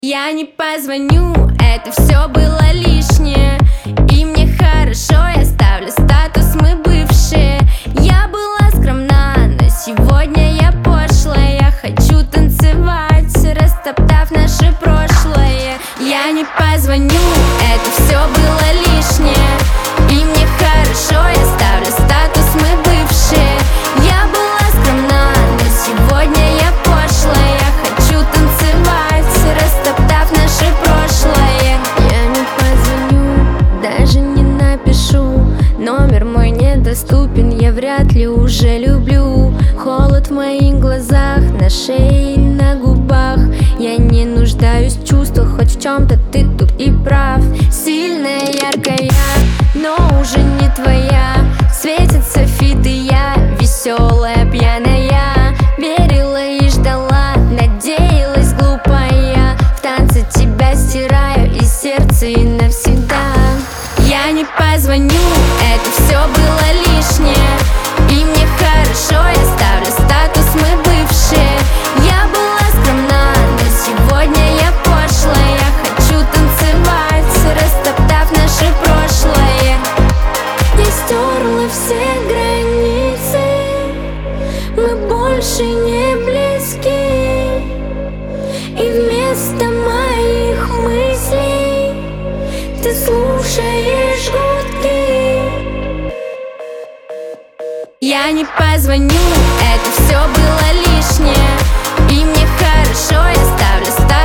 Я не позвоню, это все было лишнее. И мне хорошо, я ставлю статус «мы бывшие». Я была скромна, но сегодня я пошлая. Я хочу танцевать, растоптав наше прошлое. Я не позвоню, это все было лишнее. И мне хорошо, я ставлю статус «мы бывшие». Я была скромна, но сегодня я пошлая. Я хочу танцевать, растоптав наше прошлое. Я не позвоню, даже не напишу. Номер мой недоступен, я вряд ли уже люблю. Холод в моих глазах, на шее и на губах. Я не нуждаюсь в чувствах, хоть в чем-то ты тут и прав. Сильная, яркая, но уже не твоя. Светит софит, и я веселая, пьяная. Верила и ждала, надеялась глупая. В танце тебя стираю из сердца и навсегда. Я не позвоню, это все было лишнее. И мне хорошо, я ставлю статус «мы бывшие». Я была скромна, но сегодня я пошлая. Я хочу танцевать, растоптав наше прошлое. Я стерла все границы, мы больше не близки. И вместо моих мыслей ты слушаешь гудки. Я не позвоню, это все было лишнее. И мне хорошо, я ставлю статус